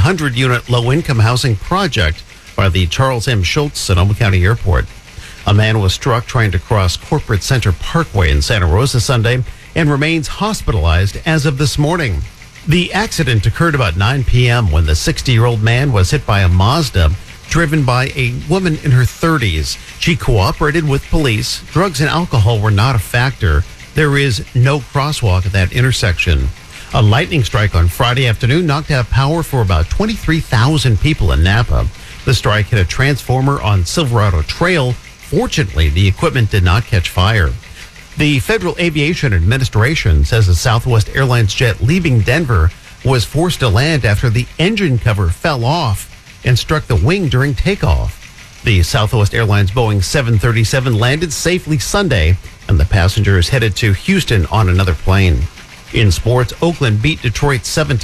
300-unit low-income housing project by the Charles M. Schultz Sonoma County Airport. A man was struck trying to cross Corporate Center Parkway in Santa Rosa Sunday and remains hospitalized as of this morning. The accident occurred about 9 p.m. when the 60-year-old man was hit by a Mazda driven by a woman in her 30s. She cooperated with police. Drugs and alcohol were not a factor. There is no crosswalk at that intersection. A lightning strike on Friday afternoon knocked out power for about 23,000 people in Napa. The strike hit a transformer on Silverado Trail. Fortunately, the equipment did not catch fire. The Federal Aviation Administration says a Southwest Airlines jet leaving Denver was forced to land after the engine cover fell off and struck the wing during takeoff. The Southwest Airlines Boeing 737 landed safely Sunday, and the passengers headed to Houston on another plane. In sports, Oakland beat Detroit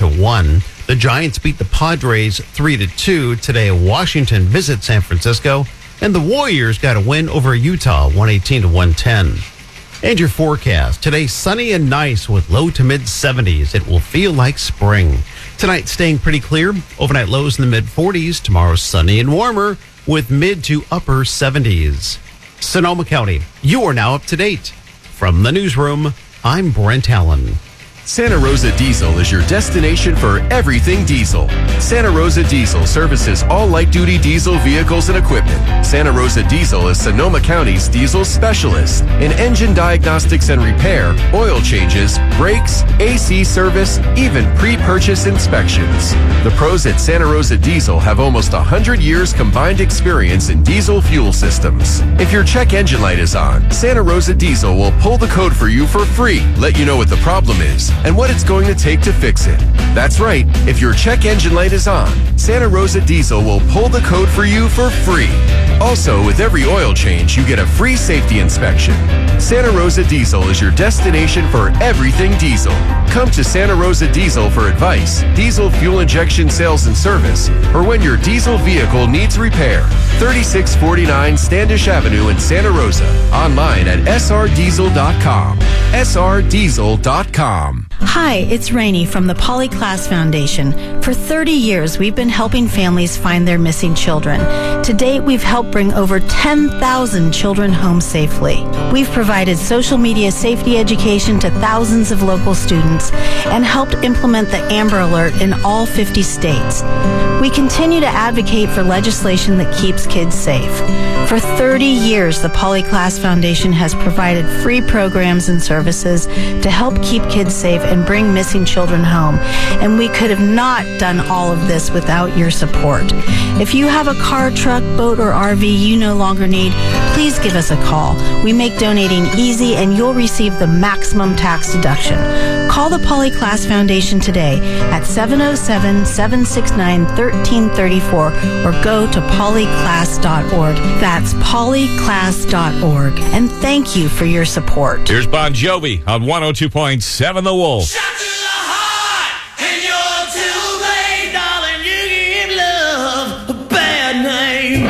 7-1. The Giants beat the Padres 3-2. Today, Washington visits San Francisco, and the Warriors got a win over Utah 118-110. And your forecast. Today, sunny and nice with low to mid 70s. It will feel like spring. Tonight, staying pretty clear. Overnight lows in the mid 40s. Tomorrow, sunny and warmer with mid to upper 70s. Sonoma County, you are now up to date. From the newsroom, I'm Brent Allen. Santa Rosa Diesel is your destination for everything diesel. Santa Rosa Diesel services all light-duty diesel vehicles and equipment. Santa Rosa Diesel is Sonoma County's diesel specialist in engine diagnostics and repair, oil changes, brakes, AC service, even pre-purchase inspections. The pros at Santa Rosa Diesel have almost 100 years combined experience in diesel fuel systems. If your check engine light is on, Santa Rosa Diesel will pull the code for you for free, let you know what the problem is, and what it's going to take to fix it. That's right, if your check engine light is on, Santa Rosa Diesel will pull the code for you for free. Also, with every oil change, you get a free safety inspection. Santa Rosa Diesel is your destination for everything diesel. Come to Santa Rosa Diesel for advice, diesel fuel injection sales and service, or when your diesel vehicle needs repair. 3649 Standish Avenue in Santa Rosa. Online at srdiesel.com. srdiesel.com. Hi, it's Rainey from the Polyclass Foundation. For 30 years, we've been helping families find their missing children. To date, we've helped bring over 10,000 children home safely. We've provided social media safety education to thousands of local students and helped implement the Amber Alert in all 50 states. We continue to advocate for legislation that keeps kids safe. For 30 years, the Polyclass Foundation has provided free programs and services to help keep kids safe and bring missing children home. And we could have not done all of this without your support. If you have a car, truck, boat, or RV you no longer need, please give us a call. We make donating easy and you'll receive the maximum tax deduction. Call the Polyclass Foundation today at 707-769-1334 or go to polyclass.org. That's polyclass.org. And thank you for your support. Here's Bon Jovi on 102.7 The Wolf. Shot to the heart, and you're too late, darling. You give love a bad name.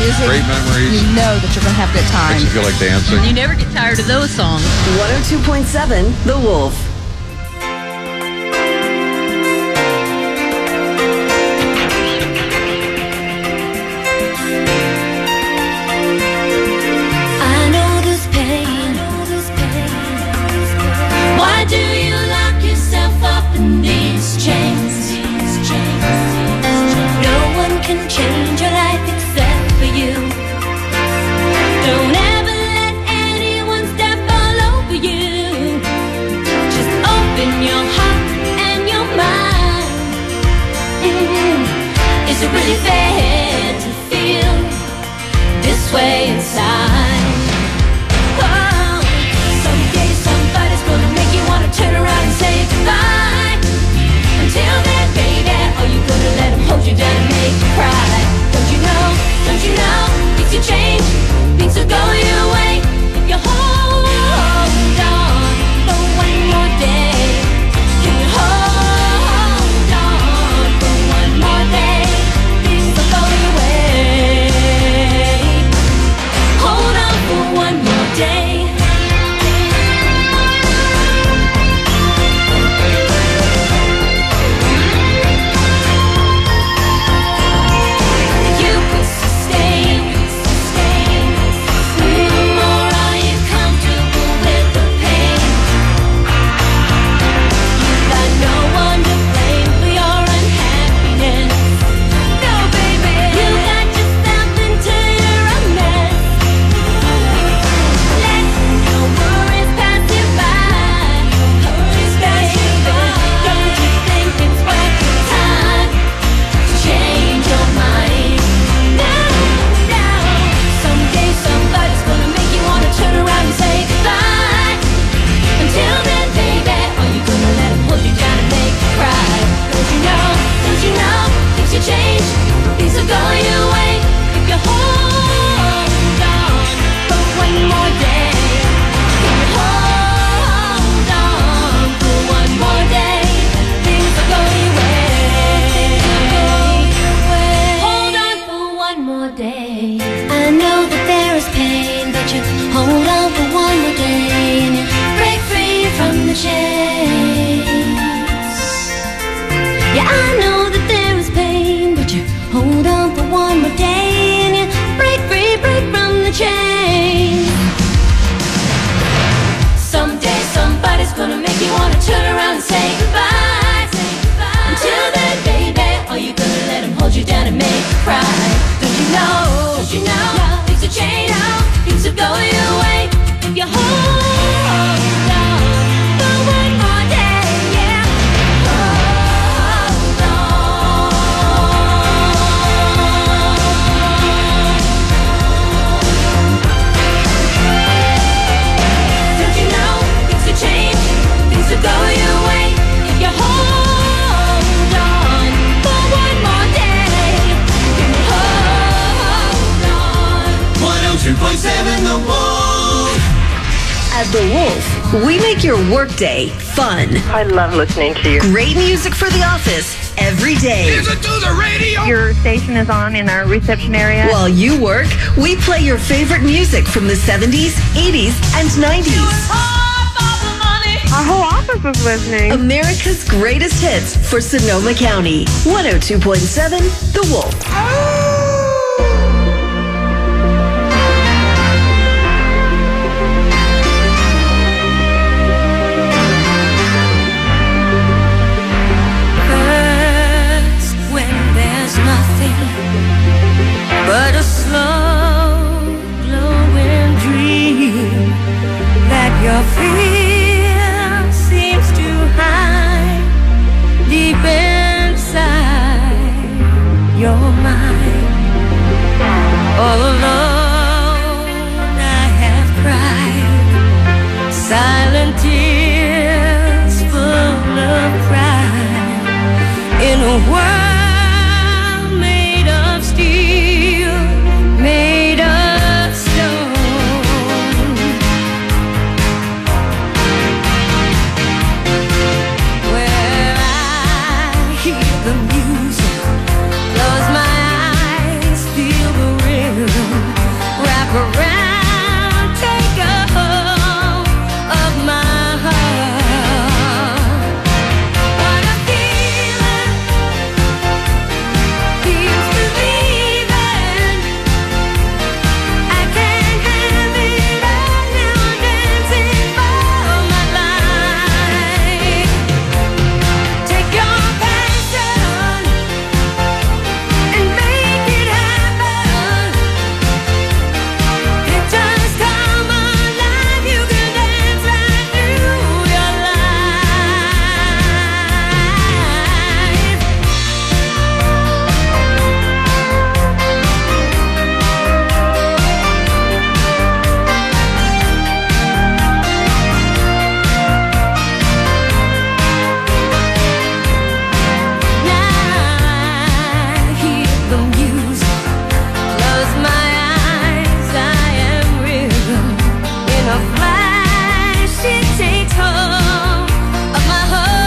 music, Great memories. you know that you're going to have a good time. Makes you feel like dancing. You never get tired of those songs. 102.7 The Wolf. I know this pain. Why do you lock yourself up in these chains? No one can change your life except for you. Don't ever let anyone step all over you. Just open your heart and your mind. Is it really fair to feel this way inside? Oh, someday somebody's gonna make you wanna turn around and say goodbye. Until then, baby, are you gonna let him hold you down and make you cry? Don't you know, things will change, things will go your way. If you hold on for one more day, can you hold on for one more day? Things will go your way. Hold on for one more day. You can sustain, or are you comfortable with the pain? You got no one to blame for your unhappiness. No, baby, you got yourself into your own mess. Let your worries pass you by. Don't you think it's worth your time to change your mind? No. Someday somebody's gonna make you wanna turn around and say goodbye. Until then, baby, are you gonna let him hold you down and make you cry? Don't you know, things will change, things will go your way. If you hold on for one more day, can you hold on for one more day? Things will go your way. Hold on for one more day. I know that there is pain, but you hold on for one more day and you break free from the chains. Yeah, I know that there is pain, but you hold on for one more day and you break free from the chains. Someday somebody's gonna make you wanna turn around and say goodbye. Until then, baby, are you gonna let him hold you down and make you cry? Don't you know, things will change, things will go your way. If you hold on for one more day, yeah. Hold on. Don't you know, things will change, things will go your way. If you hold on for one more day, can you hold on? 102.7 The Wolf. At The Wolf, we make your workday fun. I love listening to you. Great music for the office every day. Listen to the radio. Your station is on in our reception area. While you work, we play your favorite music from the 70s, 80s, and 90s. Our whole office is listening. America's greatest hits for Sonoma County. 102.7 The Wolf. First, when there's nothing but a slow glowing dream that your fear seems to hide deep inside your mind. All alone I have cried silent tears full of pride in a world made of steel, made of stone. Where I hear the music, close my eyes, feel the rhythm. a flash, it takes hold of my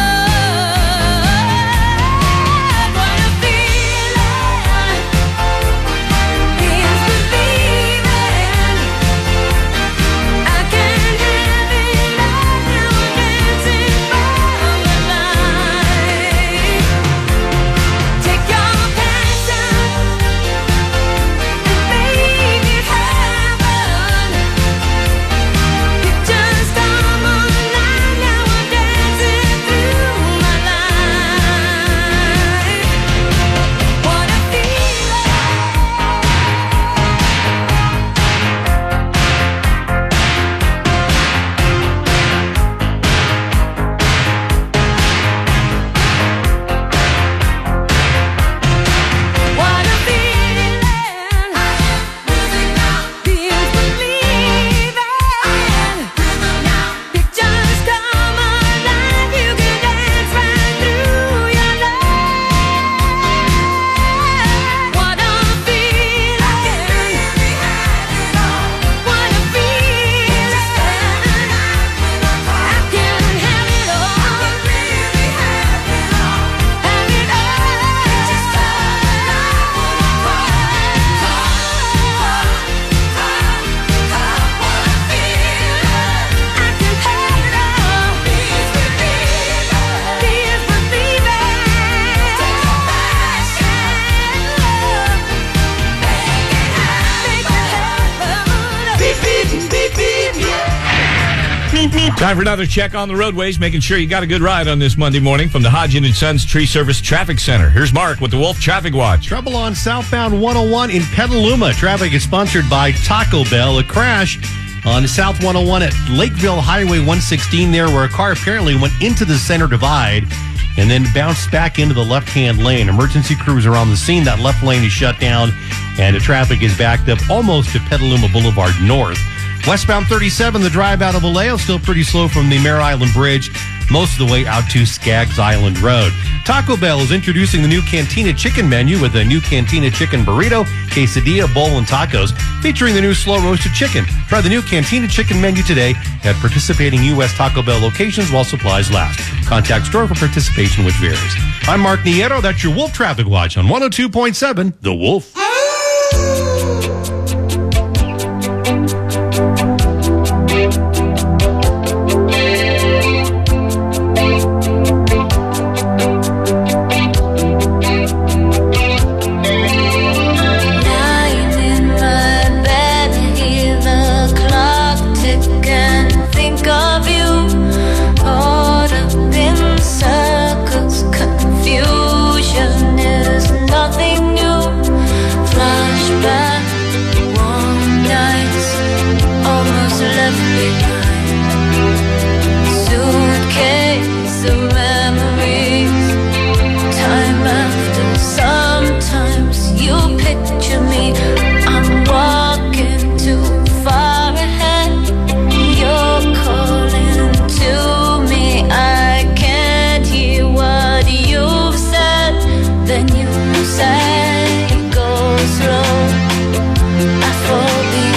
heart. What a feeling is believing. I can't have it all now. I'm dancing for my life. Take your passion and make it happen. Pictures come alive now. I'm dancing through my life. What a feeling. What a feeling. Feels believing. Pictures come alive. You can dance right through your life. What a feeling. What a feeling. I can have it all. Have it Time for another check on the roadways, making sure you got a good ride on this Monday morning from the Hodgin & Sons Tree Service Traffic Center. Here's Mark with the Wolf Traffic Watch. Trouble on southbound 101 in Petaluma. Traffic is sponsored by Taco Bell. A crash on South 101 at Lakeville Highway 116 there, where a car apparently went into the center divide and then bounced back into the left-hand lane. Emergency crews are on the scene. That left lane is shut down, and the traffic is backed up almost to Petaluma Boulevard North. Westbound 37, the drive out of Vallejo, still pretty slow from the Mare Island Bridge, most of the way out to Skaggs Island Road. Taco Bell is introducing the new Cantina Chicken menu with a new Cantina Chicken burrito, quesadilla, bowl, and tacos, featuring the new slow-roasted chicken. Try the new Cantina Chicken menu today at participating U.S. Taco Bell locations while supplies last. Contact store for participation, which varies. I'm Mark Nieto. That's your Wolf Traffic Watch on 102.7 The Wolf. Lying in my bed, hear the clock tick and think of you. Caught up in circles, confusion is nothing new. Flashback, warm nights, almost left behind. Suitcase of memories, time after. Sometimes you picture me, I'm walking too far ahead. You're calling to me, I can't hear what you've said. Then you say, go slow, I fall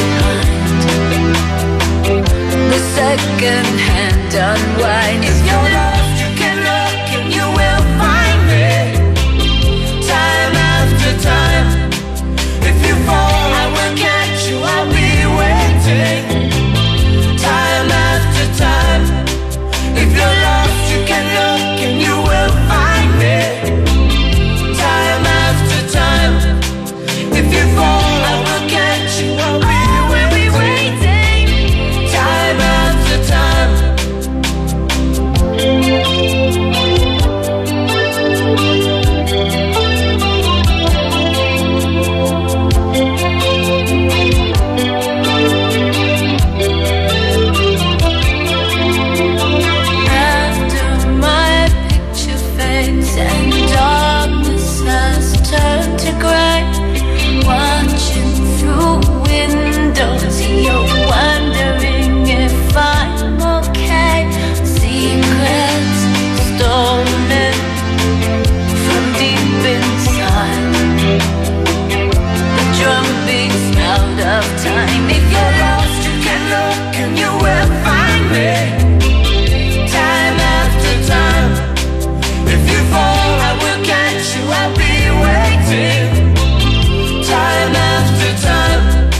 behind. The second hand unwind. If you're lost, you can look and you will find me. Time after time. If you fall, I will catch you, I'll be waiting. Time after time. If you're lost, you can look and you will find me. Time after time. If you fall, I will catch you, I'll be waiting. Time after time. me time after time. If you fall, I will catch you. I'll be waiting time after time.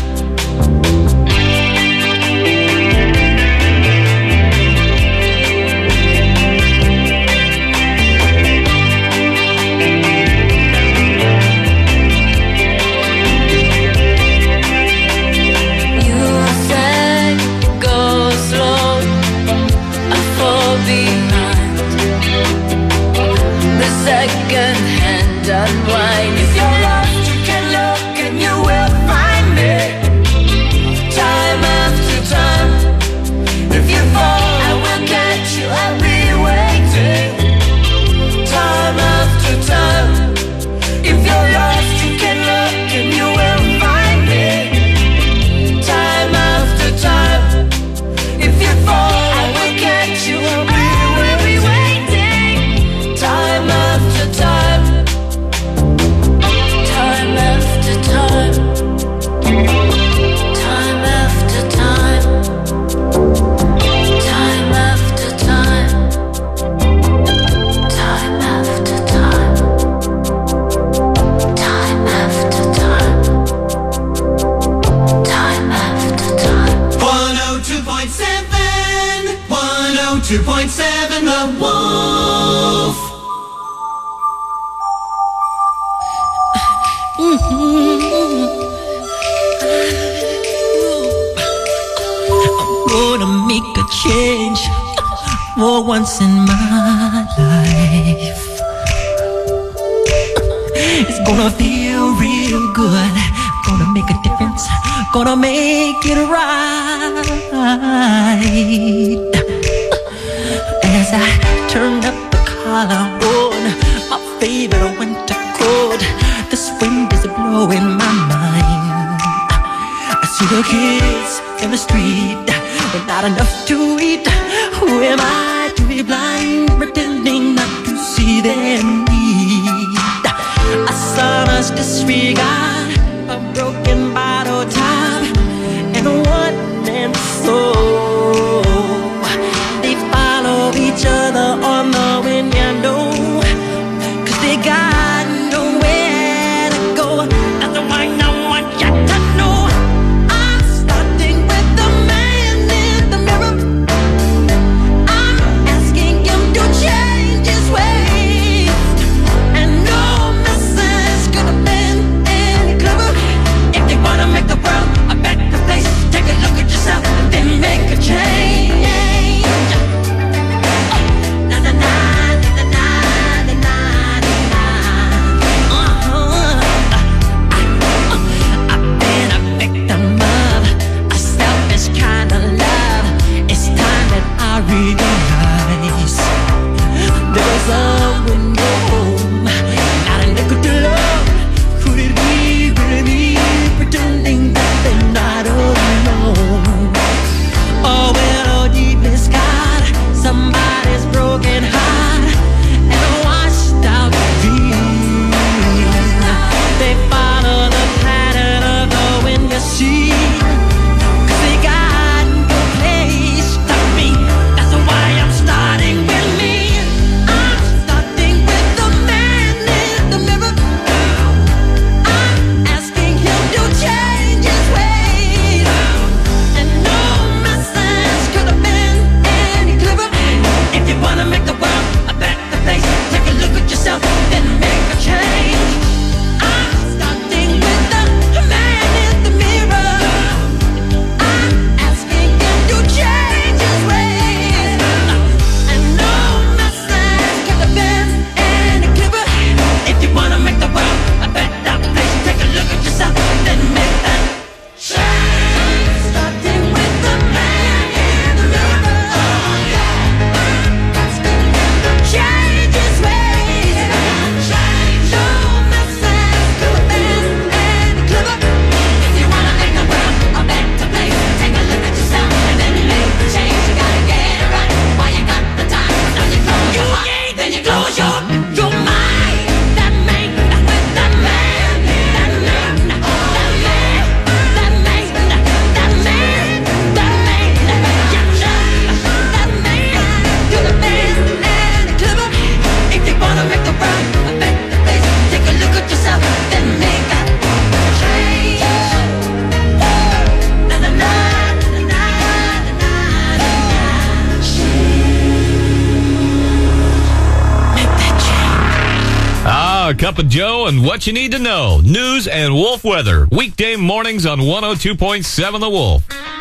Second hand unwind. If you're lost, you can look and you will find me time after time. If you fall, I will catch you. I'll be waiting time after time. If you're lost, you can look and you will find me time after time. If you fall, I will catch you. I'll be waiting time after time. Time after time. Time after time. Time after time. Time after time. Time after time. Time after time. 102.7. 102.7 The Wolf. I'm gonna make a change for once in my life. It's gonna feel real good. Gonna make a difference. Gonna make it right. As I turn up the collar on my favorite winter coat, this wind is blowing my mind. I see the kids in the street with not enough to eat. Who am I to be blind, pretending not to see their need? A sonorous disregard, a broken bottle top, and a one-man soul. They follow each other on the wind, you know, 'cause they got nowhere to go. That's the one I want you to know. I'm starting with the man in the mirror. I'm asking him to change his ways, and no message could have been any clever. If you wanna make the world a better place, take a look at yourself and then make now, a cup of Joe and what you need to know. News and Wolf weather. Weekday mornings on 102.7 The Wolf.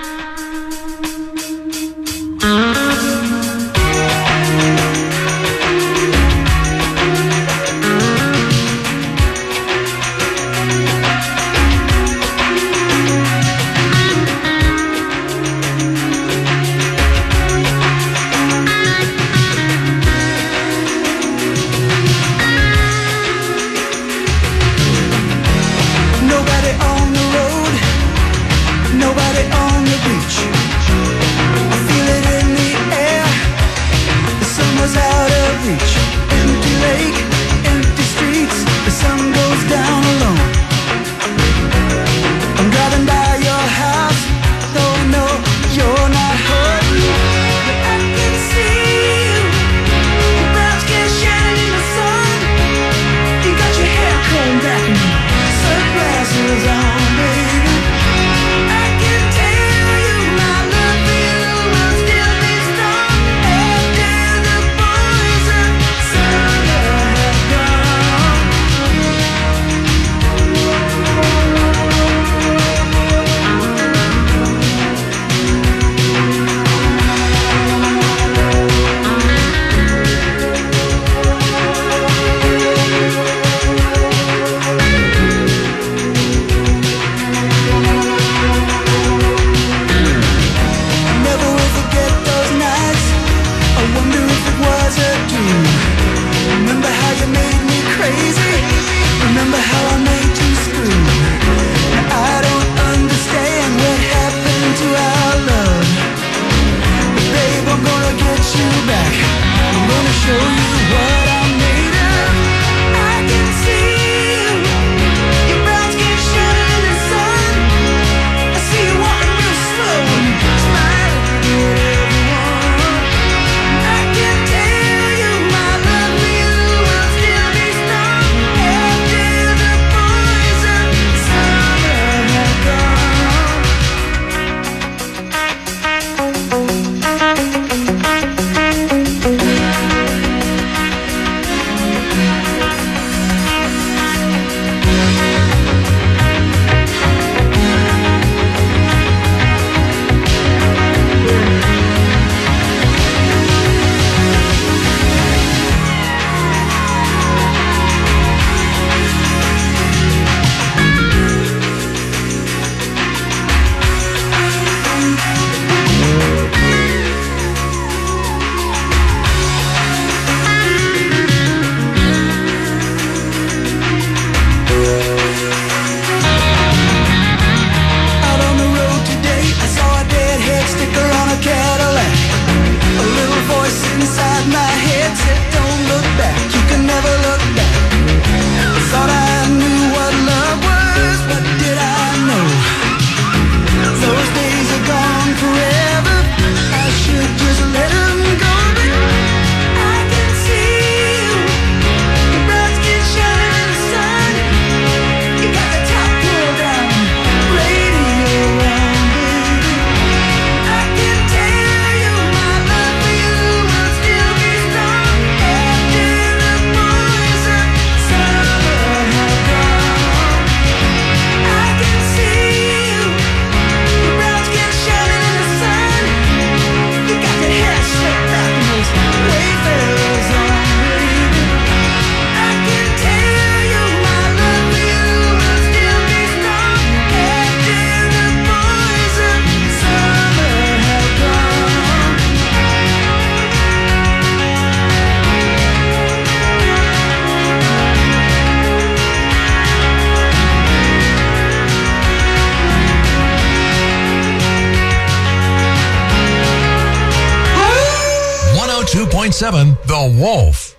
The Wolf.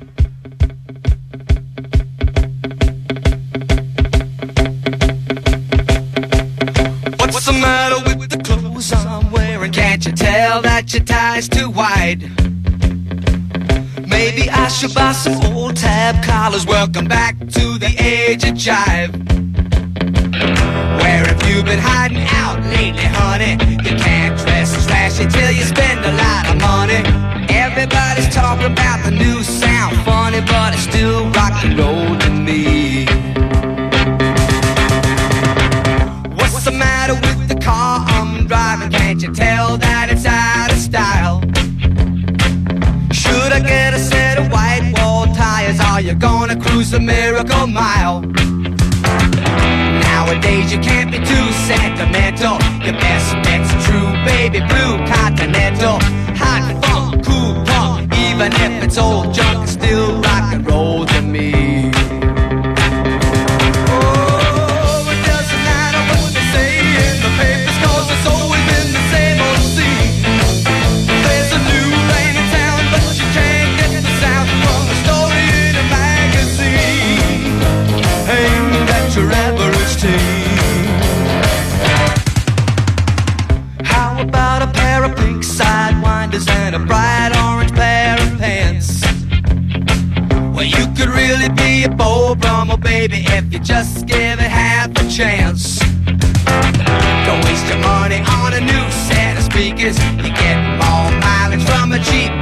What's the matter with the clothes I'm wearing? Can't you tell that your tie's too wide? Maybe I should buy some old tab collars. Welcome back to the age of jive. Where have you been hiding out lately, honey? You can't dress as flashy till you spend a lot of money. Everybody's talking about the new sound, funny, but it's still rock and roll. right, it's out of style. Should I get a set of white wall tires? Are you gonna cruise a Miracle Mile? Nowadays you can't be too sentimental. Your best bet's true baby blue Continental. Hot funk, cool punk, even if it's old junk, it's still rock and roll to me. Oh, it doesn't matter what they say in the papers, 'cause it's always been the same old scene. There's a new rain in town, but you can't get the sound from a story in a magazine aimed at your average teen. How about a pair of pink sidewinders and a bright orange pair of pants? Well, you could really be a Beau Brummel, baby, if you just give it half a chance. Don't waste your money on a new set of speakers. You get more mileage from a cheap